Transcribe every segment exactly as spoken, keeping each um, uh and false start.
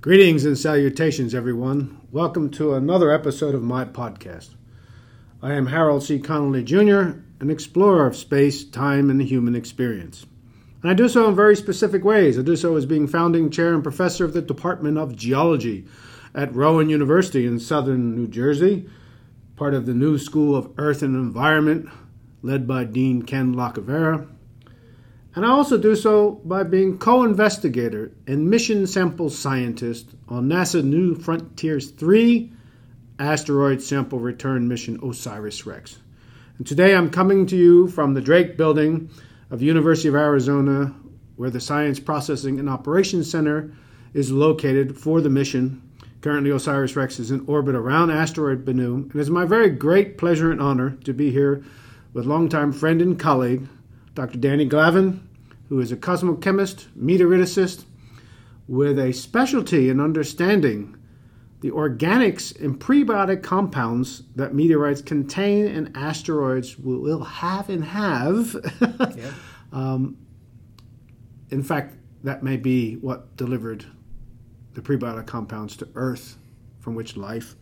Greetings and salutations, everyone. Welcome to another episode of my podcast. I am Harold C. Connolly, Junior, an explorer of space, time, and the human experience. And I do so in very specific ways. I do so as being founding chair and professor of the Department of Geology at Rowan University in southern New Jersey, part of the New School of Earth and Environment, led by Dean Ken Lacavera. And I also do so by being co-investigator and mission sample scientist on NASA New Frontiers three asteroid sample return mission OSIRIS-REx. And today I'm coming to you from the Drake Building of the University of Arizona, where the Science Processing and Operations Center is located for the mission. Currently, OSIRIS-REx is in orbit around asteroid Bennu, and it's my very great pleasure and honor to be here with longtime friend and colleague, Doctor Danny Glavin, who is a cosmochemist, meteoriticist, with a specialty in understanding the organics and prebiotic compounds that meteorites contain and asteroids will have and have. Yeah. um, in fact, that may be what delivered the prebiotic compounds to Earth, from which life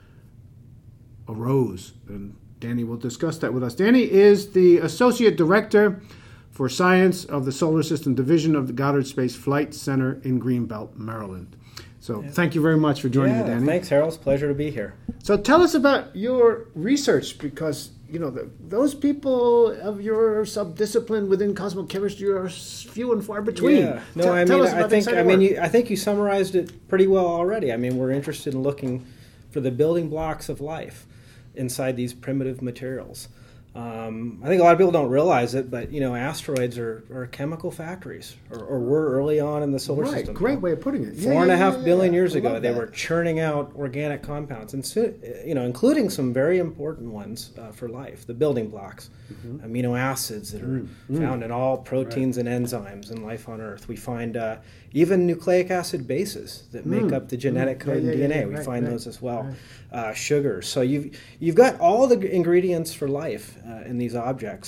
arose. And Danny will discuss that with us. Danny is the Associate Director for Science of the Solar System Division of the Goddard Space Flight Center in Greenbelt, Maryland. So yeah. Thank you very much for joining yeah, me, Danny. Thanks, Harold. It's a pleasure to be here. So tell us about your research, because you know the, those people of your subdiscipline within cosmochemistry are few and far between. Yeah. No, T- I tell mean, us about I think, I work. mean, you, I think you summarized it pretty well already. I mean, we're interested in looking for the building blocks of life inside these primitive materials. Um, I think a lot of people don't realize it, but you know, asteroids are, are chemical factories, or, or were early on in the solar right, system. Great way of putting it. Four yeah, and yeah, a half yeah, billion yeah. years I ago, love they that. were churning out organic compounds, and so, you know, including some very important ones uh, for life, the building blocks, mm-hmm. amino acids that are mm-hmm. found in all proteins right. and enzymes in life on Earth. We find uh, even nucleic acid bases that make mm. up the genetic code yeah, yeah, in D N A. Yeah, yeah, we right, find right, those as well. Right. Uh, sugars. So you've you've got all the ingredients for life uh, in these objects.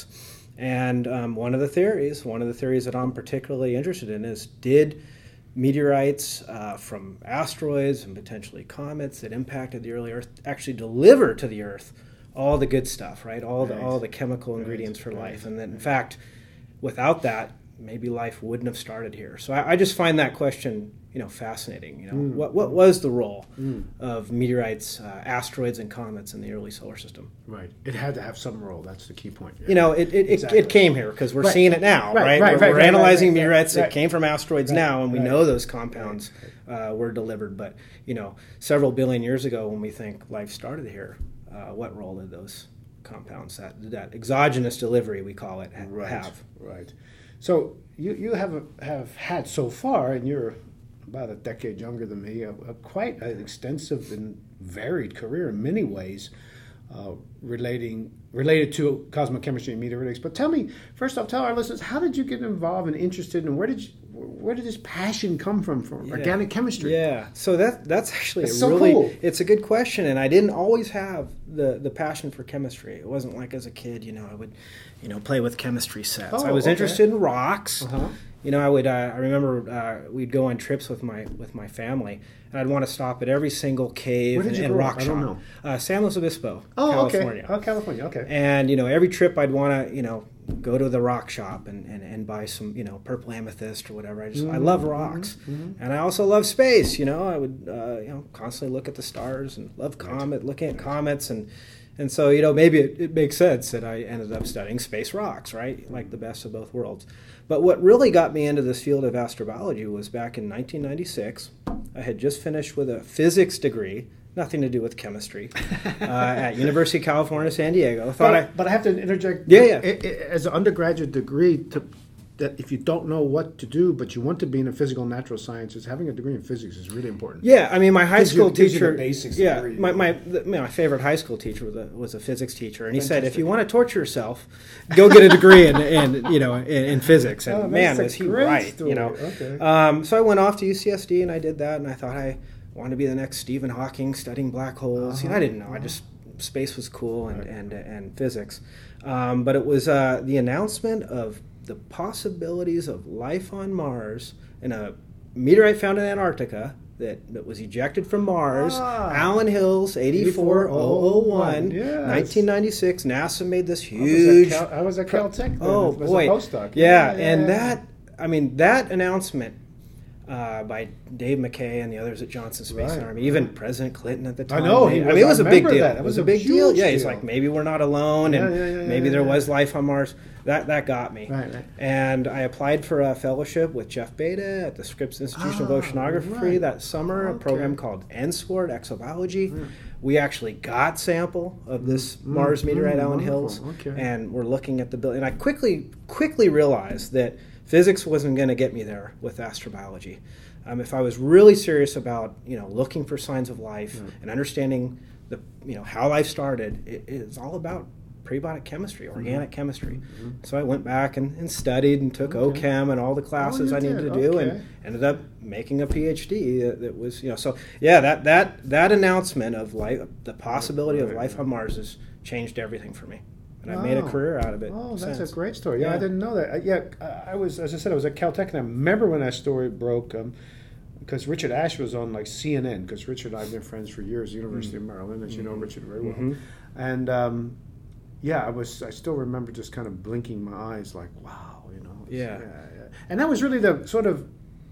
And um, one of the theories, one of the theories that I'm particularly interested in is, did meteorites uh, from asteroids and potentially comets that impacted the early Earth actually deliver to the Earth all the good stuff, right? All right. the all the chemical right. ingredients for right. life. And that, in fact, without that, maybe life wouldn't have started here. So I, I just find that question, you know, fascinating. You know, mm. what what was the role mm. of meteorites, uh, asteroids, and comets in the early solar system? Right. It had to have some role. That's the key point. Yeah. You know, it it, exactly. it, it came here because we're right. seeing it now, right? right? right, we're right, we're right, analyzing right, right, meteorites right. that came from asteroids right. now, and we right. know those compounds uh, were delivered. But you know, several billion years ago, when we think life started here, uh, what role did those compounds, that that exogenous delivery, we call it, ha- right. have? Right. So you you have have had so far, and you're about a decade younger than me, a, a quite an extensive and varied career in many ways, uh, relating related to cosmochemistry and meteoritics. But tell me, first off, tell our listeners, how did you get involved and interested, and where did you, where did this passion come from for yeah. organic chemistry? Yeah, so that that's actually it's a so really cool. It's a good question, and I didn't always have the the passion for chemistry. It wasn't like as a kid, you know, I would, you know, play with chemistry sets. Oh, I was okay. interested in rocks. Uh-huh. You know, I would. Uh, I remember uh, we'd go on trips with my with my family, and I'd want to stop at every single cave Where did and, you and grow rock up? I shop. don't know. Uh, San Luis Obispo, oh, California. Okay. Oh, California. Okay. And you know, every trip I'd want to, you know, go to the rock shop and, and, and buy some, you know, purple amethyst or whatever. I just mm-hmm. I love rocks, mm-hmm. and I also love space. You know, I would uh, you know constantly look at the stars and love comet, looking at comets and. And so, you know, maybe it, it makes sense that I ended up studying space rocks, right? Like the best of both worlds. But what really got me into this field of astrobiology was back in nineteen ninety-six. I had just finished with a physics degree, nothing to do with chemistry, uh, at University of California, San Diego. I thought but, I, but I have to interject. Yeah, yeah. It, it, as an undergraduate degree, to, that if you don't know what to do, but you want to be in a physical and natural sciences, having a degree in physics is really important. Yeah, I mean, my high gives school you, gives you teacher. the basics yeah, degree. my my the, my favorite high school teacher was a, was a physics teacher, and he Fantastic. said, if you want to torture yourself, go get a degree in, in you know in, in physics. And oh, man, was he right? Story. You know. Okay. Um, so I went off to U C S D and I did that, and I thought I wanted to be the next Stephen Hawking, studying black holes. Uh-huh. You know, I didn't know. I just space was cool and right. and, and physics, um, but it was uh, the announcement of the possibilities of life on Mars in a meteorite found in Antarctica that, that was ejected from Mars. Ah. Allen Hills, eighty-four thousand one, yes. nineteen ninety-six. NASA made this huge. I was at, Cal, I was at Caltech. Then. Oh, It was boy. a postdoc. Yeah, yeah, and yeah. that, I mean, that announcement uh, by Dave McKay and the others at Johnson Space Right, and Army, even President Clinton at the I time. know, he I was- mean, it was I a big remember deal. that. It It was was a a big deal. huge Yeah, he's deal. like, maybe we're not alone, and Yeah, yeah, yeah, maybe yeah, there yeah. was life on Mars. That that got me. Right, right. And I applied for a fellowship with Jeff Beta at the Scripps Institution of Ah, Oceanography right. that summer, a Okay. program called N SWORD, Exobiology. We actually got sample of this Mars meteorite, mm, Allen wonderful. Hills, Okay. and we're looking at the building. And I quickly quickly realized that physics wasn't going to get me there with astrobiology. Um, if I was really serious about you know looking for signs of life and understanding the you know how life started, it, it's all about prebiotic chemistry, organic chemistry. So I went back and, and studied and took Okay. OChem and all the classes you I needed did. to do, Okay. and ended up making a PhD that, that was you know so yeah that that that announcement of life, the possibility of Right, life right. on Mars has changed everything for me, and I've made a Wow. career out of it. Oh, that's since. a great story. Yeah, I Yeah. didn't know that. Uh, Yeah, I I was, as I said, I was at Caltech, and I remember when that story broke, because Richard Ash was on like C N N, because Richard and I have been friends for years, University of Maryland, as you know Richard very well. Mhm. And um, yeah, I was, I still remember just kind of blinking my eyes, like, wow, you know. it's- Yeah. yeah. And that was really the sort of,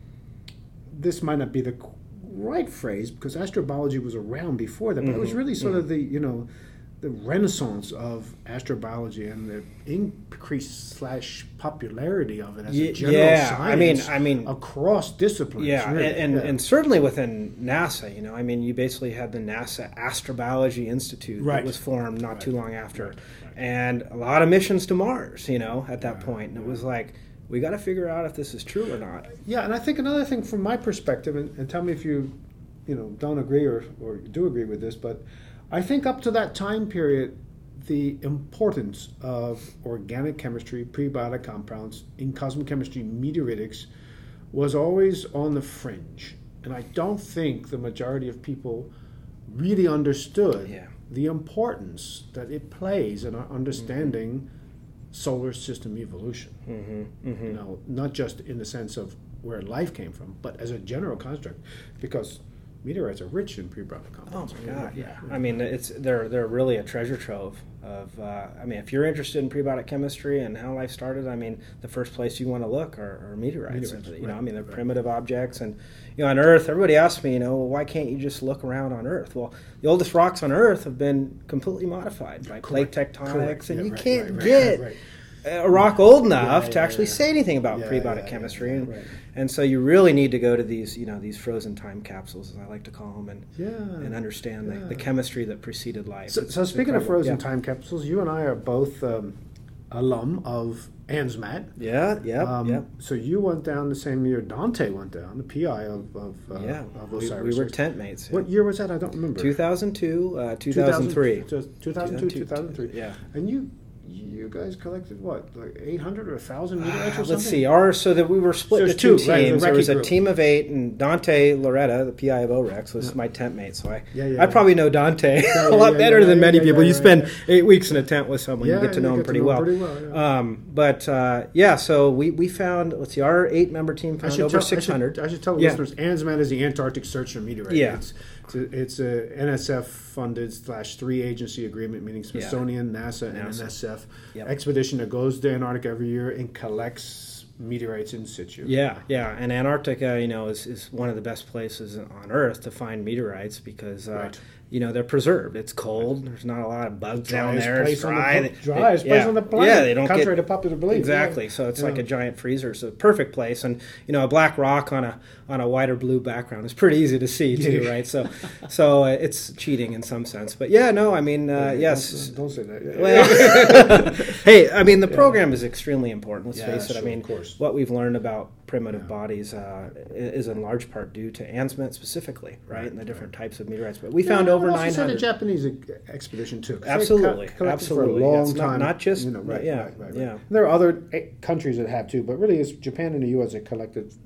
this might not be the right phrase, because astrobiology was around before that, but it was Mhm. really sort of the, you know, the renaissance of astrobiology and the increase slash popularity of it as Ye- a general yeah, I mean- science I mean- across disciplines. Yeah, really. and, and, yeah. and certainly within NASA, you know, I mean, you basically had the NASA Astrobiology Institute Right. that was formed not Right. too long after, Right, right. and a lot of missions to Mars, you know, at that Yeah, point. And it yeah. was like, we got to figure out if this is true or not. Yeah, and I think another thing from my perspective, and, and tell me if you, you know, don't agree or, or do agree with this, but I think up to that time period, the importance of organic chemistry, prebiotic compounds in cosmic chemistry, meteoritics, was always on the fringe. And I don't think the majority of people really understood Yeah. the importance that it plays in our understanding solar system evolution. Mm-hmm, mm-hmm. You know, not just in the sense of where life came from, but as a general construct, because meteorites are rich in prebiotic Oh compounds. my God! Yeah, I mean, it's they're they're really a treasure trove of. Uh, I mean, if you're interested in prebiotic chemistry and how life started, I mean, the first place you want to look are, are meteorites. Meteorites, you know, right, I mean, they're right. primitive objects, and you know, on Earth, everybody asks me, you know, well, why can't you just look around on Earth? Well, the oldest rocks on Earth have been completely modified by plate Correct, tectonics, correct. and Yeah, you right, can't right, right, get right, right. a rock old enough Yeah, to yeah, actually yeah. say anything about Yeah, prebiotic yeah, chemistry, yeah, and, right. and so you really need to go to these, you know, these frozen time capsules, as I like to call them, and Yeah. and understand yeah. the, the chemistry that preceded life. So, It's- so it's speaking of incredible. frozen yeah. time capsules, you and I are both um, alum of ANSMAT. Yeah, yeah, Um, yeah. So you went down the same year Dante went down, the P I of, of, uh, Yeah, of we, Osiris. we were tent mates. What year was that? I don't remember. two thousand two, uh, two thousand three. two thousand two, two thousand three. Yeah. And you you guys collected what, like eight hundred or one thousand meteorites or something? Let's see. Our so that we were split So into there's two two, right, the teams. There was recce a group. team of eight, and Dante Loretta, the P I of O REX, was Yeah. my tent mate. So I, Yeah, yeah, I yeah. probably know Dante Yeah, a yeah, lot yeah, better yeah, than yeah, many yeah, people. yeah, you yeah, spend yeah. eight weeks in a tent with someone, Yeah, you get to you know them get to pretty know 'em well. pretty well, yeah. Um, but uh, yeah, so we, we found. Let's see, our eight member team I found should over tell, six hundred. I should, I should tell Yeah. listeners, ANSMAT is the Antarctic Search for Meteorites. Yeah. It's, it's a, it's a N S F funded slash three agency agreement, meaning Smithsonian, NASA, and NASA. N S F Yep. expedition that goes to Antarctica every year and collects meteorites in situ. Yeah, yeah, and Antarctica, you know, is, is one of the best places on Earth to find meteorites because, uh, Right. you know, they're preserved. It's cold. There's not a lot of bugs down Driest there. It's place on the dry. pla- They- driest they- place yeah. on the planet. Yeah, they don't contrary get to popular belief. exactly. Yeah. So it's Yeah. like a giant freezer. So perfect place, and you know, a black rock on a on a white or blue background is pretty easy to see too, Yeah. right? So, so uh, it's cheating in some sense. But yeah, no, I mean, uh, Yeah, yes. Don't, don't say that. Yeah. Well, hey, I mean, the program is extremely important. Let's Yeah, face it. I sure, mean, of course. what we've learned about primitive Yeah. bodies uh, is in large part due to ANSMAT specifically, right, Right, and the different right. types of meteorites. But we Yeah, found I over would also nine say the hundred. Japanese e- expedition too. 'cause they Absolutely, co- collected absolutely. for a long It's not- time. not just- you know, right, yeah, right, right, right. yeah. There are other eh, countries that have too, but really it's Japan and the U S that collected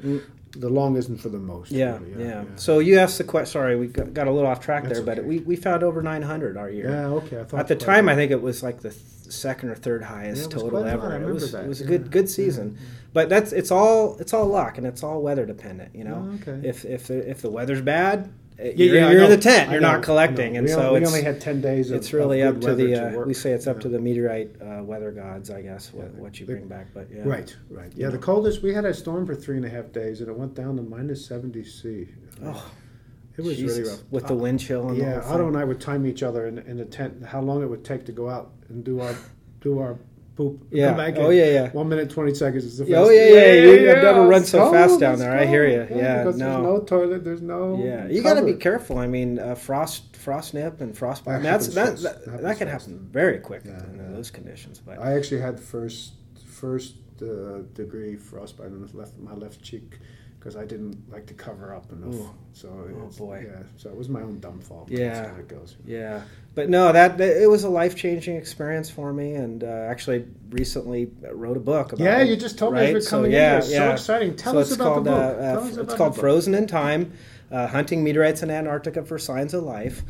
the longest and for the most. Yeah, really. yeah, yeah. So you asked the question. Sorry, we got, got a little off track That's there, but okay. we, we found over nine hundred our year. Yeah, okay. I thought At the quite time, a I bit. think it was like the th- second or third highest Yeah, it was total quite a lot. ever. I It remember was that. it was a Yeah. good good season, Yeah, yeah. but that's it's all it's all luck and it's all weather dependent. You know, Oh, okay. if if the, if the weather's bad, Yeah, you're, yeah, I you're in know. the tent. I You're know, not collecting, I know. and we so only, it's we only had ten days. Of, it's really of up good to the. weather Uh, work. we say it's up Yeah. to the meteorite uh, weather gods, I guess. What, Yeah. what you The- bring back, but yeah. Right, right. Yeah, You the know. coldest, we had a storm for three and a half days, and it went down to minus seventy C. Oh, It was Jesus. really rough. With the Uh, wind chill and the Yeah, whole Otto thing. and I would time each other in, in the tent, how long it would take to go out and do our do our poop. and Yeah. Come back Oh in. yeah, yeah. One minute, twenty seconds is the Yeah, oh, fastest. yeah, yeah, you- you've never run it's so cold, fast down it's there. I hear cold. you. Yeah, because no. there's no toilet, there's no Yeah, you got to be cover. careful. I mean, uh, frost, frost nip, and frostbite. That That's happens that fast. that, That that, happens can fast. happen very quick Yeah, in yeah. those conditions. But I actually had first first uh, degree frostbite on the left my left cheek because I didn't like to cover up enough. Ooh. So Oh, it's, boy. yeah. So it was my own dumb fault. Yeah. That's how it goes. yeah, but no, that, that it was a life changing experience for me, and uh, actually recently wrote a book about Yeah, it. you just told me right? as we're So, coming yeah, in here. It's yeah. so exciting. Tell so us it's about called, the book. Uh, uh, Tell us it's about called the book. Frozen in Time: uh, Hunting Meteorites in Antarctica for Signs of Life.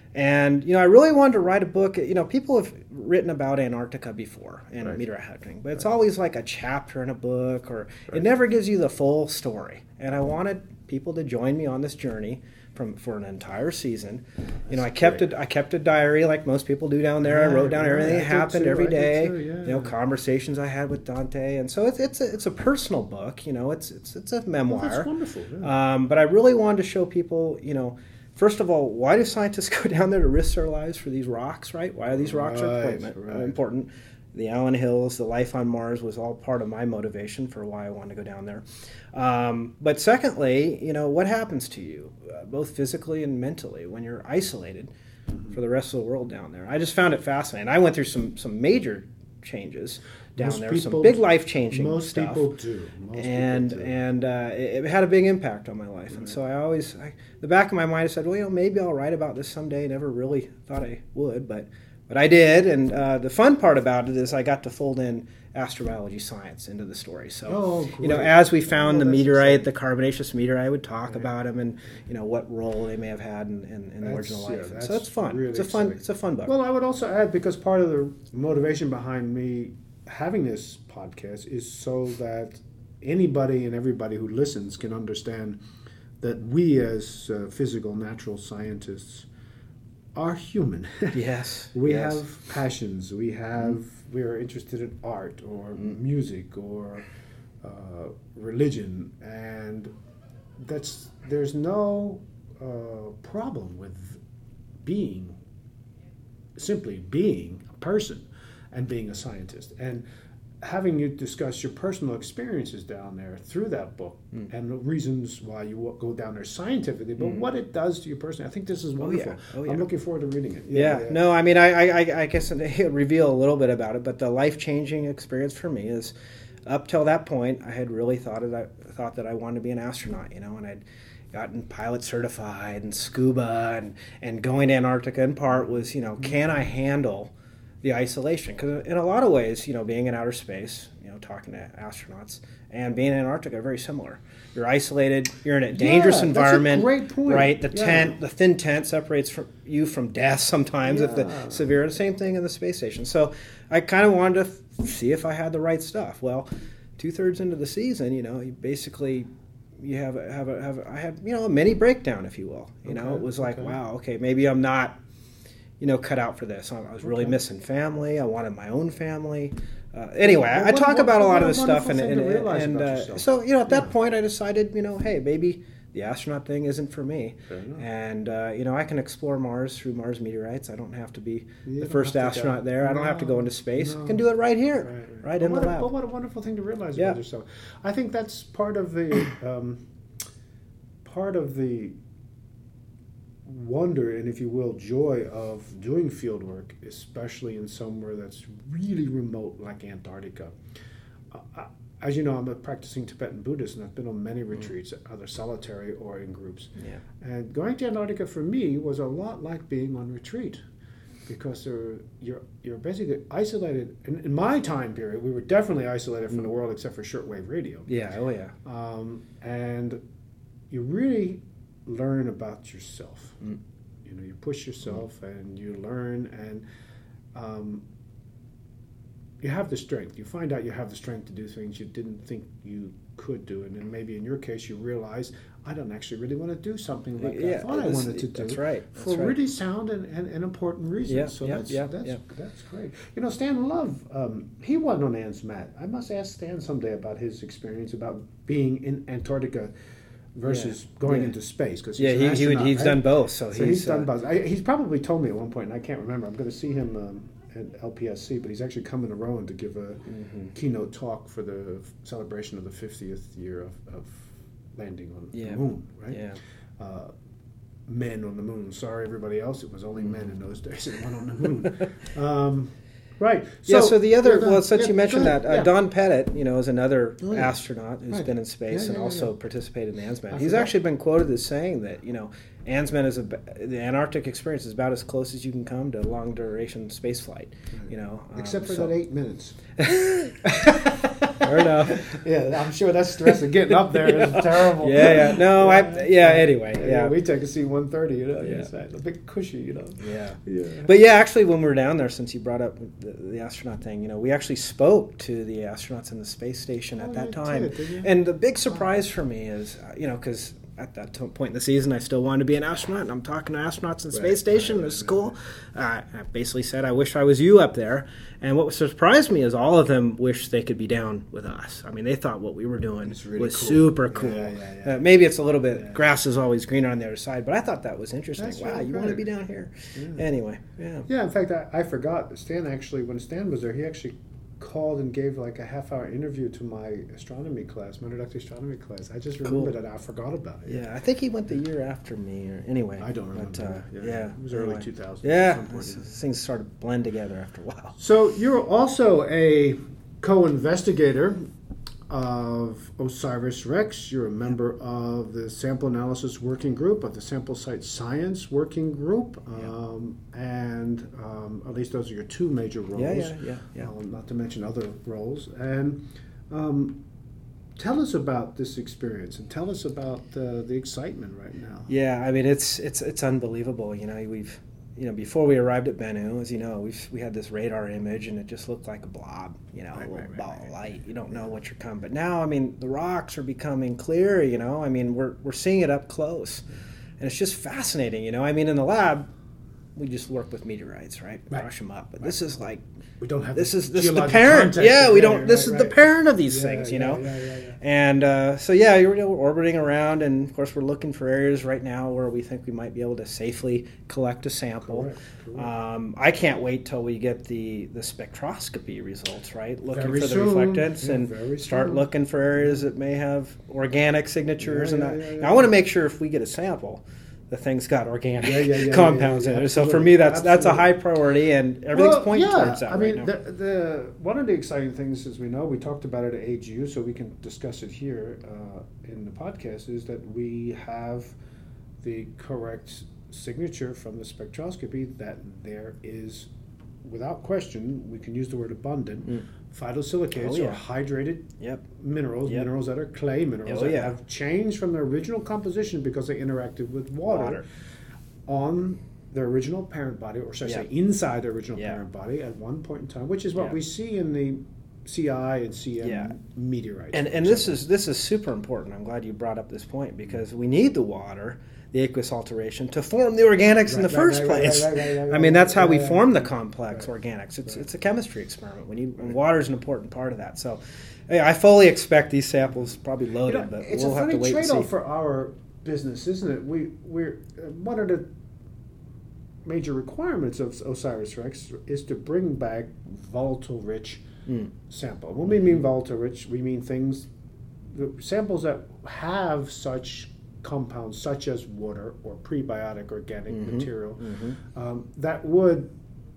And you know, I really wanted to write a book. You know, people have written about Antarctica before and Right. meteorite hunting, but it's always like a chapter in a book, or Right. it never gives you the full story. And I wanted people to join me on this journey from for an entire season. You know, I That's kept great. a I kept a diary like most people do down there. I Yeah, wrote down yeah, everything I that did happened too, every I did day. too, yeah. You know, conversations I had with Dante, and so it's it's a, it's a personal book. You know, it's it's it's a Well, memoir. that's wonderful. Yeah. Um, but I really wanted to show people, you know, first of all, why do scientists go down there to risk their lives for these rocks, right? Why are these rocks are Right, important? right. important? The Allen Hills, the life on Mars was all part of my motivation for why I wanted to go down there. Um, but secondly, you know, what happens to you, uh, both physically and mentally, when you're isolated Mm-hmm. for the rest of the world down there? I just found it fascinating. I went through some, some major changes down Most there, people- some big life-changing Most stuff people do. Most and people do. and uh, it, it had a big impact on my life. And so I always, I, the back of my mind, I said, well, you know, maybe I'll write about this someday. Never really thought I would, but but I did. And uh, the fun part about it is I got to fold in astrobiology science into the story. So Oh, you know, great. as we found Oh, the that's meteorite, exciting. the carbonaceous meteorite, I would talk Right. about them and you know what role they may have had in, in, in the That's- origin of yeah, life. And that's so it's fun. really it's a fun. exciting. It's a fun book. Well, I would also add, because part of the motivation behind me having this podcast is so that anybody and everybody who listens can understand that we as uh, physical natural scientists are human. yes, We yes. have passions. We have we are interested in art or music or uh, religion, and that's there's no uh, problem with being simply being a person and being a scientist and having you discuss your personal experiences down there through that book Mm. and the reasons why you wa- go down there scientifically, but what it does to you personally. I think this is wonderful. yeah. Oh, yeah. I'm looking forward to reading it. Yeah, no, I mean, I, I, I- I guess it reveal a little bit about it, but the life-changing experience for me is, up till that point, I had really thought it, I thought that I wanted to be an astronaut, you know, and I'd gotten pilot certified and scuba, and, and going to Antarctica in part was, you know, can I handle the isolation? Because in a lot of ways, you know, being in outer space, you know, talking to astronauts, and being in Antarctica are very similar. You're isolated. You're in a dangerous that's a environment. great point. Right? The Yeah. tent, the thin tent, separates from you from death sometimes. If Yeah. the severe, the same thing in the space station. So I kind of wanted to f- see if I had the right stuff. Well, two thirds into the season, you know, you basically you have a, have a, have a, I had you know a mini breakdown, if you will. You know, Okay, it was like, okay. wow, okay, maybe I'm not, you know, cut out for this. I was really Okay. missing family. I wanted my own family. Uh, anyway, Well, I, I what- talk what- about a lot what of a this stuff, and wonderful and, thing to realize and about uh, yourself. so you know, at that Yeah. point, I decided, you know, hey, maybe the astronaut thing isn't for me, Fair enough. and uh, you know, I can explore Mars through Mars meterites. I don't have to be You the don't first have to go- astronaut there. I don't have to go No, into space. no. I can do it right here, Right, right, But in the what a- lab. But what a wonderful thing to realize Yeah. about yourself. I think that's part of the um, part of the wonder and, if you will, joy of doing field work, especially in somewhere that's really remote like Antarctica. Uh, I, as you know, I'm a practicing Tibetan Buddhist, and I've been on many retreats, either solitary or in groups. Yeah. And going to Antarctica for me was a lot like being on retreat. because they're, you're you're basically isolated. In, in my time period, we were definitely isolated from mm. the world except for shortwave radio. Yeah, oh yeah. Um, and you really learn about yourself. Mm. You know, you push yourself mm. and you learn, and um, you have the strength. You find out you have the strength to do things you didn't think you could do, and then maybe in your case you realize, I don't actually really want to do something like yeah, I thought I wanted to do. That's right. That's for right. really sound and, and, and important reasons. Yeah, so yeah, that's yeah, that's yeah. that's great. You know, Stan Love, um, he wasn't on ANSMAT. I must ask Stan someday about his experience about being in Antarctica versus yeah, going yeah. into space. Cause yeah, he's, he, he, he's right? done both. So, so he's, he's done uh, both. I, he's probably told me at one point, and I can't remember. I'm going to see him um, at L P S C, but he's actually coming to Rowan to give a mm-hmm. keynote talk for the celebration of the fiftieth year of, of landing on yeah. the moon, right? Yeah. Uh, men on the moon. Sorry, everybody else. It was only mm. men in those days that went on the moon. um, right. So, yeah. So the other, yeah, well, since yeah, you mentioned that, uh, yeah. Don Pettit, you know, is another oh, yeah. astronaut who's right. been in space yeah, yeah, and also yeah. participated in the ANSMAT. I He's forgot. actually been quoted as saying that, you know, ANSMAT is a, the Antarctic experience is about as close as you can come to long duration space flight. Right. You know, um, except for so. that eight minutes. Fair enough. Yeah, I'm sure that stress of getting up there is terrible. Yeah, yeah. No, yeah. I. Yeah. Anyway, yeah. yeah. We take a C one thirty, you know. Yeah. It's a bit cushy, you know. Yeah. Yeah. But yeah, actually, when we were down there, since you brought up the, the astronaut thing, you know, we actually spoke to the astronauts in the space station at oh, that you time, did, did you? And the big surprise for me is, uh, you know, because at that t- point in the season, I still wanted to be an astronaut, and I'm talking to astronauts in the right, space station. right, It was right, cool. Right. Uh, I basically said, I wish I was you up there. And what surprised me is all of them wished they could be down with us. I mean, they thought what we were doing really was cool. super cool. Yeah, yeah, yeah. Uh, maybe it's a little bit, yeah. grass is always greener on the other side, but I thought that was interesting. That's wow, really you great. want to be down here? Yeah. Anyway, yeah. Yeah, in fact, I, I forgot. Stan actually, when Stan was there, he actually called and gave like a half hour interview to my astronomy class, my introductory astronomy class. I just remembered Cool. that. I forgot about it. Yeah, I think he went the year after me. Or anyway, I don't remember. But, uh, yeah. yeah, It was anyway. early two thousand. Yeah, this, things started to blend together after a while. So you're also a co-investigator of OSIRIS-REx. You're a member of the Sample Analysis Working Group, of the Sample Site Science Working Group, um, and um, at least those are your two major roles. Yeah, yeah, yeah. yeah. Um, not to mention other roles. And um, tell us about this experience, and tell us about uh, the excitement right now. Yeah, I mean it's it's it's unbelievable. You know, we've you know before we arrived at Bennu, as you know, we we had this radar image, and it just looked like a blob. You know, right, a little right, ball right, of right. light. You don't know what you're coming. But now, I mean, the rocks are becoming clear. You know, I mean, we're we're seeing it up close, and it's just fascinating. You know, I mean, in the lab, we just work with meteorites, right? Right. Brush them up. But Right. this is like We don't have this the is this is the geologic parent. context Yeah, of we it, don't. This right, is the right. parent of these Yeah, things. You yeah, know. yeah, yeah, yeah. And uh, so, yeah, we're, we're orbiting around, and of course, we're looking for areas right now where we think we might be able to safely collect a sample. Correct, correct. Um, I can't wait till we get the, the spectroscopy results, right? Looking Very for the soon. reflectance Yeah, and very start soon. looking for areas that may have organic signatures Yeah, and yeah, that. yeah, yeah. Now, I want to make sure if we get a sample, the thing's got organic Yeah, yeah, yeah, compounds yeah, yeah, in it. So for absolutely, me, that's that's a absolutely. high priority, and everything's Well, pointing yeah, towards that I right mean, now. the, the one of the exciting things, as we know, we talked about it at A G U, so we can discuss it here uh, in the podcast, is that we have the correct signature from the spectroscopy that there is, without question, we can use the word abundant, Mm. phytosilicates Oh, yeah. or hydrated Yep. minerals, Yep. minerals that are clay minerals Oh, that yeah. have changed from their original composition because they interacted with water, Water. on their original parent body, or should I Yeah. say inside the original Yeah. parent body at one point in time, which is what Yeah. we see in the C I and C M Yeah. meteorites. And and this is this is super important. I'm glad you brought up this point because we need the water, the aqueous alteration, to form the organics in Right, the right, first right, right, place. right, right, right, I mean, that's how right, we right, form the right. complex Right. organics. It's Right. it's a chemistry experiment. When you and water is an important part of that. So, yeah, I fully expect these samples probably You loaded, know, but it's we'll a have funny to wait and see. trade-off for our business, isn't it? We we're uh, one of the major requirements of OSIRIS-REx is to bring back volatile-rich Mm. sample. When we mean volatile-rich, we mean things, the samples that have such compounds, such as water or prebiotic organic Mhm. material, Mhm. um, that would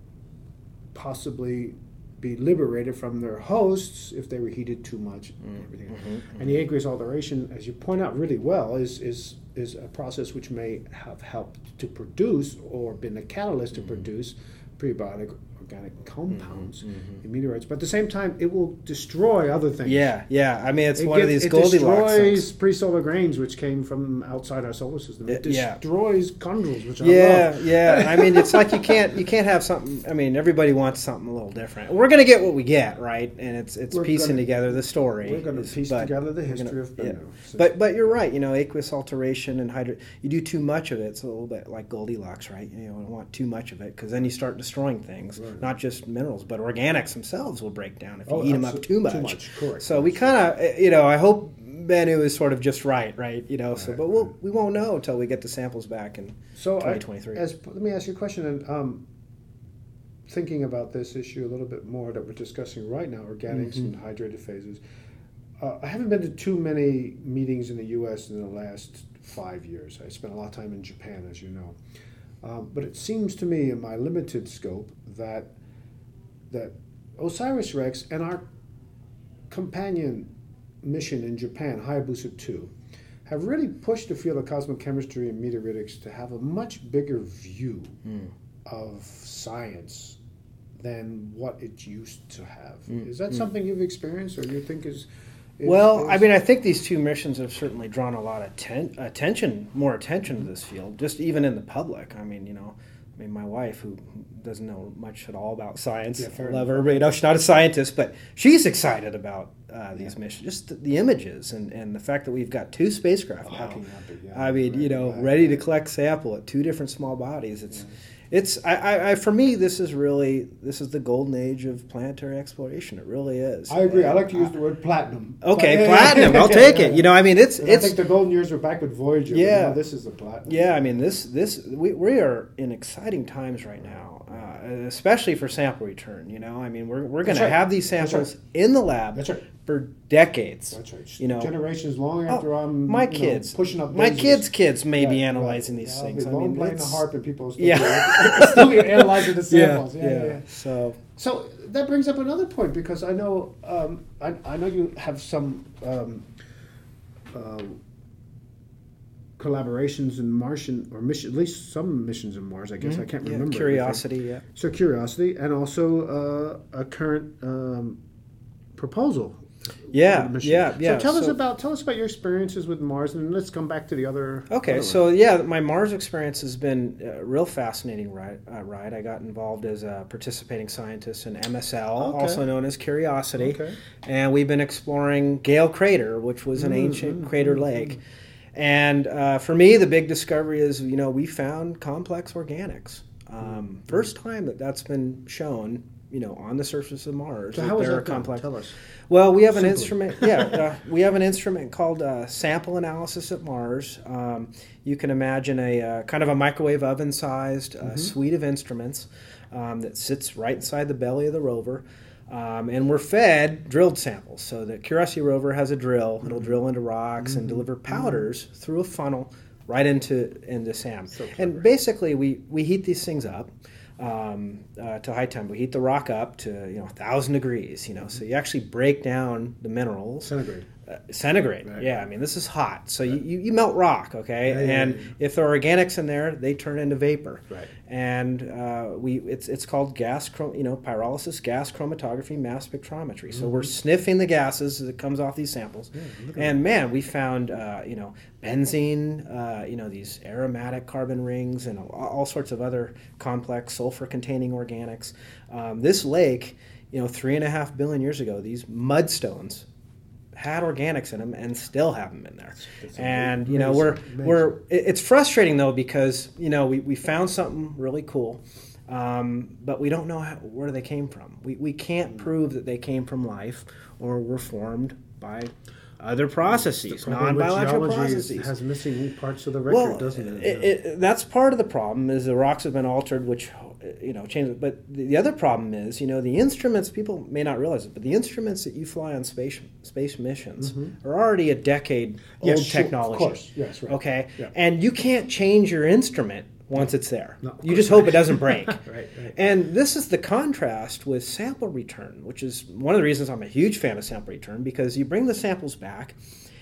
possibly be liberated from their hosts if they were heated too much and everything. Mhm. And the aqueous alteration, as you point out really well, is is is a process which may have helped to produce or been a catalyst to produce prebiotic organic compounds mm-hmm. in meteorites, but at the same time, it will destroy other things. Yeah, yeah. I mean, it's it one gets, of these it Goldilocks. It destroys pre-solar grains, which came from outside our solar system. It yeah. destroys chondrules, which yeah, I love. Yeah, I mean, it's like you can't you can't have something. I mean, everybody wants something a little different. We're going to get what we get, right? And it's it's we're piecing gonna, together the story. We're going to piece but together the history gonna, of Bennu. Yeah. So. But but you're right. You know, aqueous alteration and hydro. You do too much of it, it's a little bit like Goldilocks, right? You know, you don't want too much of it because then you start destroying things, right. Not just minerals, but organics themselves will break down if you oh, eat them up too much. Too much, correct. So we kind of, you know, I hope Bennu is sort of just right, right? You know, so right, but we'll right. we won't know until we get the samples back in so twenty twenty-three. I, as, let me ask you a question. And um, thinking about this issue a little bit more that we're discussing right now, organics mm-hmm. and hydrated phases. Uh, I haven't been to too many meetings in the U S in the last five years. I spent a lot of time in Japan, as you know. Um, but it seems to me, in my limited scope, that that OSIRIS-REx and our companion mission in Japan, Hayabusa two, have really pushed the field of cosmic chemistry and meteoritics to have a much bigger view mm. of science than what it used to have. Mm. Is that mm. something you've experienced or you think is... is well, is, I mean, I think these two missions have certainly drawn a lot of ten- attention, more attention to this field, just even in the public. I mean, you know, I mean, my wife, who doesn't know much at all about science, yeah, I love her, but you know, she's not a scientist, but she's excited about uh, these yeah. missions, just the, the images and, and the fact that we've got two spacecraft oh, now. How can you not be? Yeah, I mean, right, you know, right, ready right. to collect sample at two different small bodies. It's, yeah. it's. I, I, I, for me, this is really this is the golden age of planetary exploration. It really is. I agree. And I like to use the word platinum. Okay, platinum. I'll take yeah, it. You know, I mean, it's and it's. I think the golden years were back with Voyager. Yeah, but now this is the platinum. Yeah, I mean, this this we we are in exciting times right now, uh, especially for sample return. You know, I mean, we're we're going right. to have these samples right. in the lab. That's right. For decades. That's right. You know, generations long after oh, I'm my you kids know, pushing up. My bases. kids' kids may right, be analyzing right. these yeah, things. I'll I be mean, playing the it's, harp and people still, yeah. still analyzing the samples. Yeah, yeah, yeah, yeah. yeah. So, so that brings up another point because I know um, I, I know you have some um, uh, collaborations in Martian or mission, at least some missions in Mars. I guess mm-hmm. I can't yeah, remember. Curiosity, everything. yeah. So Curiosity, and also uh, a current um, proposal. Yeah, yeah, yeah. So tell so, us about tell us about your experiences with Mars, and let's come back to the other. Okay, other so yeah, my Mars experience has been a real fascinating ride. Uh, ride. I got involved as a participating scientist in M S L, okay. also known as Curiosity, okay. and we've been exploring Gale Crater, which was an mm-hmm, ancient mm-hmm, crater mm-hmm. lake. And uh, for me, the big discovery is, you know, we found complex organics. Um, mm-hmm. First time that that's been shown, you know, on the surface of Mars. So how is there that are complex. Tell us. Well, we have an Simply. instrument. Yeah, uh, we have an instrument called uh, sample analysis at Mars. Um, you can imagine a uh, kind of a microwave oven-sized uh, mm-hmm. suite of instruments um, that sits right inside the belly of the rover. Um, and we're fed drilled samples. So the Curiosity rover has a drill. Mm-hmm. It'll drill into rocks mm-hmm. and deliver powders mm-hmm. through a funnel right into into SAM. So and basically, we, we heat these things up um, uh, to high temp. We heat the rock up to you know one thousand degrees. You know, mm-hmm. so you actually break down the minerals. Centigrade. Uh, centigrade, right. yeah. I mean, this is hot. So right. you, you, you melt rock, okay? Yeah, yeah, and yeah, yeah. if there are organics in there, they turn into vapor. Right. And uh, we it's it's called gas, chrom- you know, pyrolysis, gas chromatography, mass spectrometry. Mm-hmm. So we're sniffing the gases as it comes off these samples. Yeah, and man, we found, uh, you know, benzene, uh, you know, these aromatic carbon rings, and all, all sorts of other complex sulfur-containing organics. Um, this lake, you know, three and a half billion years ago, these mudstones had organics in them and still have them in there. That's and you know we're amazing. we're it's frustrating though because you know we, we found something really cool, um, but we don't know how, where they came from. We we can't prove that they came from life or were formed by other processes, non-biological processes. It has missing parts of the record, well, doesn't it? it, it? That's part of the problem. Is the rocks have been altered, which you know changed. But the other problem is, you know, the instruments. People may not realize it, but the instruments that you fly on space space missions mm-hmm. are already a decade yes, old sure, technology. Of course, yes, right. Okay, yeah. And you can't change your instrument once it's there. No, you just hope it doesn't break. right, right. And this is the contrast with sample return, which is one of the reasons I'm a huge fan of sample return, because you bring the samples back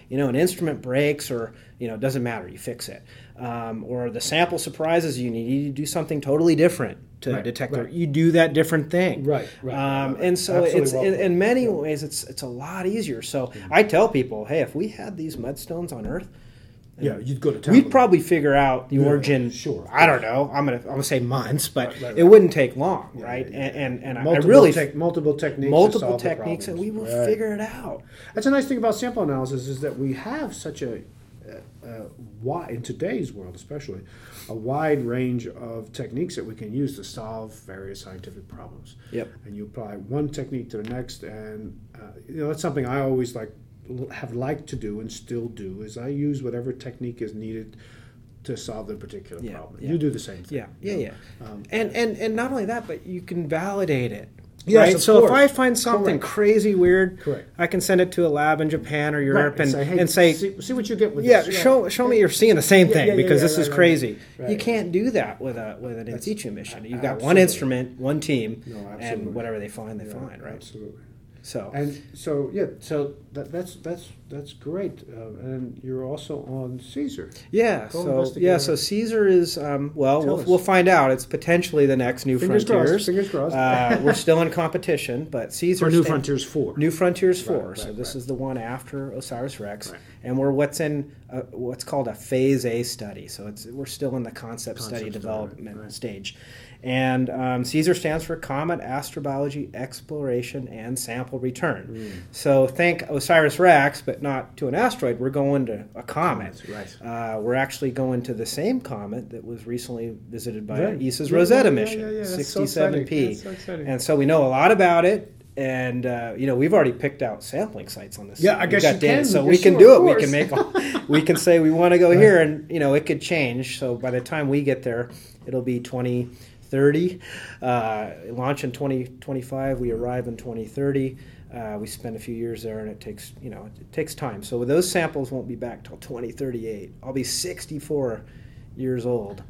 you know, an instrument breaks or, you know, it doesn't matter, you fix it. Um, or the sample surprises you, and you need to do something totally different to Right, detect right. it. You do that different thing. Right, right, Um, right, right. And so Absolutely it's well in, put. in many ways, it's it's a lot easier. So I tell people, hey, if we had these mudstones on Earth, Yeah, you'd go to town. we'd with probably figure out the Yeah, origin. sure. I don't know. I'm gonna I'm gonna say months, but Right, right, it right. wouldn't take long, Yeah, right? yeah, And and, and I multiple really tech- multiple techniques, to multiple solve the techniques, and we will problems. Right. figure it out. That's a nice thing about sample analysis is that we have such a, uh, uh, wide, in today's world especially, a wide range of techniques that we can use to solve various scientific problems. Yep. And you apply one technique to the next, and uh, you know that's something I always like have liked to do and still do is I use whatever technique is needed to solve the particular Yeah, problem. yeah. You do the same thing. Yeah, yeah, you know? yeah. Um, and and and not only that, but you can validate it. Yes, right? of So course. if I find something Correct. crazy weird, Correct. I can send it to a lab in Japan or Europe Right, and, say, hey, and say, see, see what you get with yeah, this. show show me you're seeing the same Yeah, thing yeah, yeah, because yeah, this right, is right, crazy. right. You can't do that with a with an in That's- situ mission. You've a- got one absolutely. instrument, one team, No, absolutely. and whatever they find, they Yeah, find, right? Absolutely. So And so yeah, so that, that's that's that's great. Uh, and you're also on Caesar. yeah, so Co-investigator. yeah, so Caesar is um, well, Tell we'll, us. we'll find out. It's potentially the next New Fingers Frontiers. crossed. Fingers crossed. uh, we're still in competition, but Caesar For New stand- Frontiers four. New Frontiers Right, four. right, so this right. is the one after Osiris Rex, Right. and we're what's in uh, what's called a Phase A study. So it's we're still in the concept, Concept study study, development right, right. stage. And um, Caesar stands for Comet Astrobiology Exploration and Sample Return. Mm. So think Osiris Rex, but not to an asteroid. We're going to a comet. Right. Uh, we're actually going to the same comet that was recently visited by Right. E S A's Yeah, Rosetta yeah, yeah, mission, yeah, yeah. That's so sixty-seven P. exciting. That's so exciting. And so we know a lot about it. And uh, you know we've already picked out sampling sites on this. Yeah, site. I We've guess got you data, can. so Yeah, we can sure, do of it. We course. can make. All, we can say we want to go here, and you know it could change. So by the time we get there, it'll be twenty thirty. Uh, launch in twenty twenty-five. We arrive in twenty thirty. Uh, we spend a few years there, and it takes you know it takes time. So those samples won't be back till twenty thirty-eight. I'll be sixty-four years old.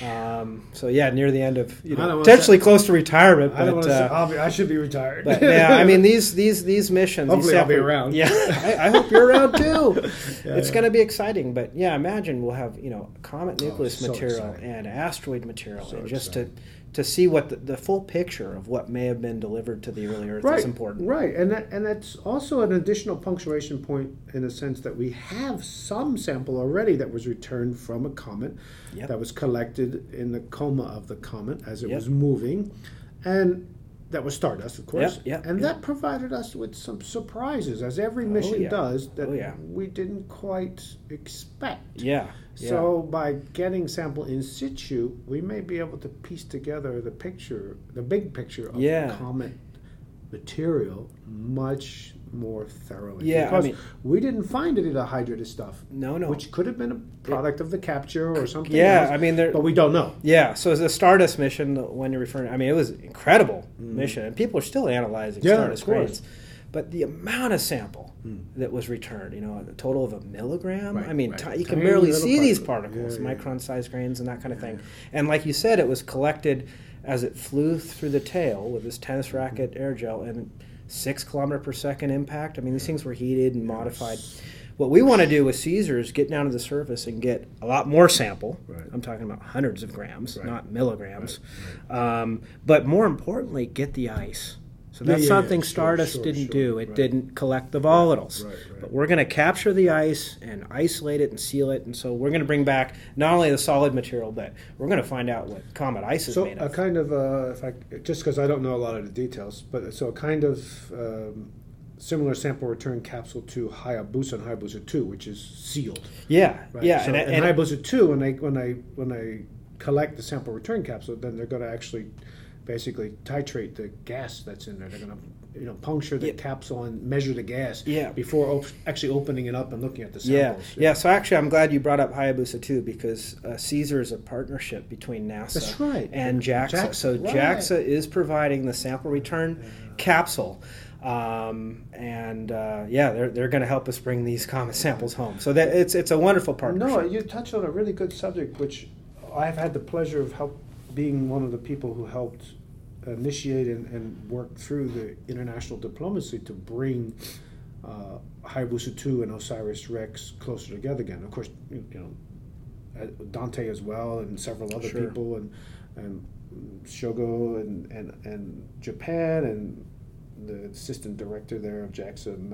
Um, so yeah, near the end of you I don't know wanna potentially say- close to retirement. I don't but, want to. uh, say, I'll be, I should be retired. but yeah, I mean these these these missions. Hopefully these I'll be sample- around. Yeah, I, I hope you're around too. Yeah, it's yeah. going to be exciting. But yeah, imagine we'll have you know comet nucleus so material exciting. and asteroid material, So and just exciting. to to see what the, the full picture of what may have been delivered to the early Earth right, is important. right, and that, and that's also an additional punctuation point in the sense that we have some sample already that was returned from a comet Yep. that was collected in the coma of the comet as it Yep. was moving, and that was Stardust, of course. Yep, yep, and yep. that provided us with some surprises, as every mission yeah. does, that Oh, yeah. we didn't quite expect. Yeah. yeah. So by getting sample in situ, we may be able to piece together the picture, the big picture of Yeah. the comet material much more thoroughly. Yeah, I because mean- we didn't find any of the hydrated stuff, no, no. which could have been a product of the capture or something yeah, else, I mean there. but we don't know. Yeah, so the Stardust mission, when you're referring, I mean, it was an incredible mission, and people are still analyzing Mm. Yeah, Stardust of course. grains. But the amount of sample that was returned, you know, a total of a milligram. Right, I mean, right. ti- you can Tiny barely little see these particle. particles, Yeah, yeah. micron-sized grains and that kind of thing. And like you said, it was collected as it flew through the tail with this tennis racket air gel and six kilometer per second impact. I mean, these things were heated and modified. What we want to do with Caesar is get down to the surface and get a lot more sample. Right. I'm talking about hundreds of grams, Right. not milligrams. Um, but more importantly, get the ice. So Yeah, that's yeah, something yeah. Sure, Stardust sure, didn't sure. do. It Right. didn't collect the volatiles. Right, right. But we're going to capture the ice and isolate it and seal it. And so we're going to bring back not only the solid material, but we're going to find out what comet ice is So made a of. kind of, uh, if I, just because I don't know a lot of the details, but so a kind of um, similar sample return capsule to Hayabusa and Hayabusa two, which is sealed. Yeah, Right? yeah. So and, in and, Hayabusa two, when they when they when they collect the sample return capsule, then they're going to actually basically titrate the gas that's in there. They're going to you know puncture the Yeah. capsule and measure the gas Yeah. before op- actually opening it up and looking at the yeah, samples. yeah. So actually, I'm glad you brought up Hayabusa too, because uh, Caesar is a partnership between NASA That's right. and JAXA. JAXA, So right. JAXA is providing the sample return capsule. Um, and uh, yeah, they're, they're going to help us bring these comet samples home. So that it's it's a wonderful partnership. No, you touched on a really good subject, which I've had the pleasure of help being one of the people who helped initiate and, and work through the international diplomacy to bring uh, Hayabusa two and Osiris Rex closer together again. Of course, you, you know, Dante as well, and several other Sure. people, and and Shogo and, and and Japan, and the assistant director there of JAXA, uh,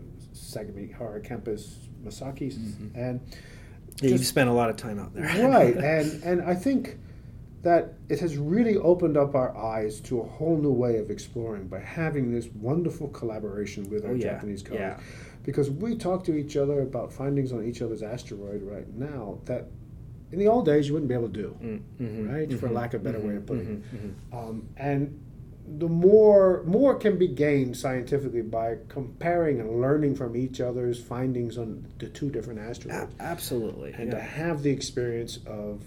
Sagami Campus Masaki, Mm-hmm. and Yeah, you've just- spent a lot of time out there. right, and and I think that it has really opened up our eyes to a whole new way of exploring by having this wonderful collaboration with our Oh, yeah, Japanese colleagues. yeah. Because we talk to each other about findings on each other's asteroid right now that in the old days you wouldn't be able to do, Mm-hmm. right? For lack of a better way of putting mm-hmm. it. Um, and the more more can be gained scientifically by comparing and learning from each other's findings on the two different asteroids, A- absolutely. and yeah. to have the experience of,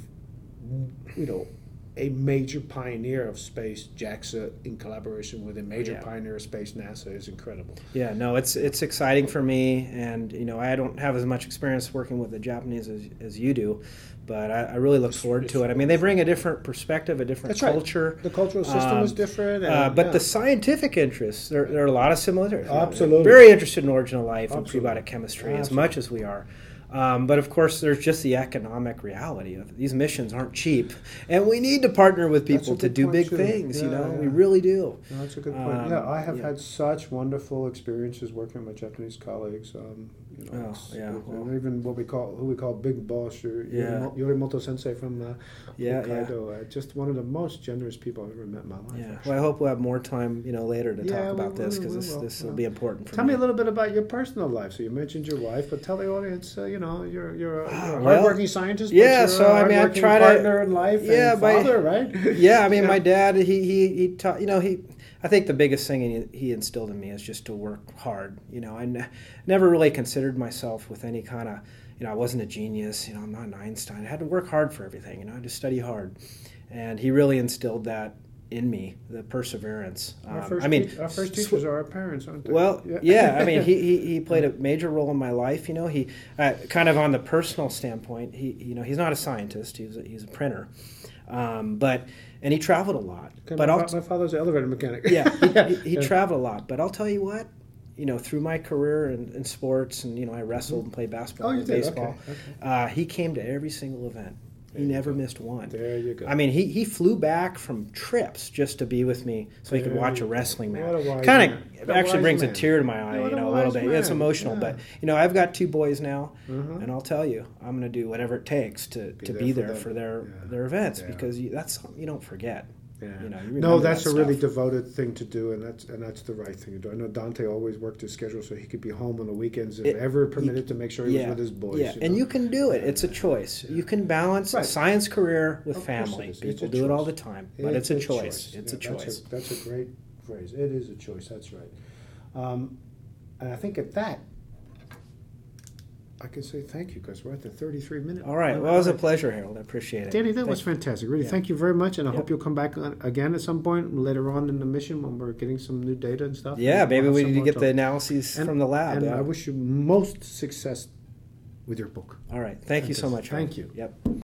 you know, a major pioneer of space, JAXA, in collaboration with a major Yeah. pioneer of space, NASA, is incredible. Yeah, no, it's it's exciting for me, and you know, I don't have as much experience working with the Japanese as, as you do, but I, I really look It's- forward it's to it. I mean, they bring a different perspective, a different That's right. culture. The cultural system Um, is different, and, Uh, but yeah. the scientific interests, there, there are a lot of similarities. Absolutely. Very interested in origin of life and Absolutely. prebiotic chemistry as Absolutely. much as we are. Um, but of course, there's just the economic reality of these missions aren't cheap, and we need to partner with That's people a to good do point, big too. things. you Yeah, know, yeah. we really do. No, that's a good point. Um, yeah, I have yeah. had such wonderful experiences working with my Japanese colleagues. Um, you know, Oh, it's- yeah, and well. even what we call who we call Big Boss, Yori- Yeah. Yorimoto Sensei from uh, Yeah, Hokkaido. Uh, just one of the most generous people I've ever met in my life. Yeah. actually. Well, I hope we'll have more time, you know, later to Yeah, talk about we- this we- because we this will, this will yeah. be important for Tell me. me a little bit about your personal life. So you mentioned your wife, but tell the audience, uh, you know, you're you're a, you're a Well, hardworking scientist. but yeah, you're so, a I mean, I hardworking try to- partner in life. yeah, and my- father, right? Yeah, I mean, Yeah. my dad, he he he taught, you know, he. I think the biggest thing he, he instilled in me is just to work hard. You know, I ne- never really considered myself with any kind of, you know, I wasn't a genius. You know, I'm not an Einstein. I had to work hard for everything. You know, I had to study hard, and he really instilled that in me, the perseverance. Our Um, first, I mean, te- our first sw- teachers are our parents, aren't they? Well, yeah. I mean, he, he, he played a major role in my life. You know, he uh, kind of on the personal standpoint. He you know he's not a scientist. He's a, he's a printer, um, but and he traveled a lot. Okay, but my, I'll fa- my father's an elevator mechanic. yeah, he, he, he Yeah. traveled a lot. But I'll tell you what, you know, through my career in, in sports, and you know, I wrestled and played basketball Oh, you and did? baseball. Okay, okay. Uh, he came to every single event. He There you never go. missed one. There you go. I mean, he, he flew back from trips just to be with me so he could There watch you a go. wrestling match. What a wise Kind man. of What a actually wise brings man. a tear to my eye, Yeah, what you a know, a little wise bit. It's man. emotional, Yeah. but you know, I've got two boys now, Uh-huh. and I'll tell you, I'm going to do whatever it takes to, to there be for there them. for their Yeah. their events Yeah. because you, that's something you don't forget. Yeah. You know, you no, remember that's that a really stuff. devoted thing to do, and that's and that's the right thing to do. I know Dante always worked his schedule so he could be home on the weekends if It- ever permitted to make sure he yeah, was with his boys. yeah, you and know? you can do it. It's a choice. You can balance Right. a science career with Of course it family. is. It's People a do it all choice. the time, but it's, a choice. It's Yeah, a choice. That's a, that's a great phrase. It is a choice. That's right. Um, and I think at that, I can say thank you because we're at the thirty-three minute. All right. Well, it was a pleasure, Harold. I appreciate it. Danny, that Thank was you. fantastic. Really, Yeah. thank you very much, and I Yeah. hope you'll come back on- again at some point later on in the mission when we're getting some new data and stuff. Yeah, And maybe we'll we have need some to more get the talk. analyses And- from the lab. And yeah. I wish you most success with your book. All right. Thank you so much, Fantastic. Harold. Thank you. Yep.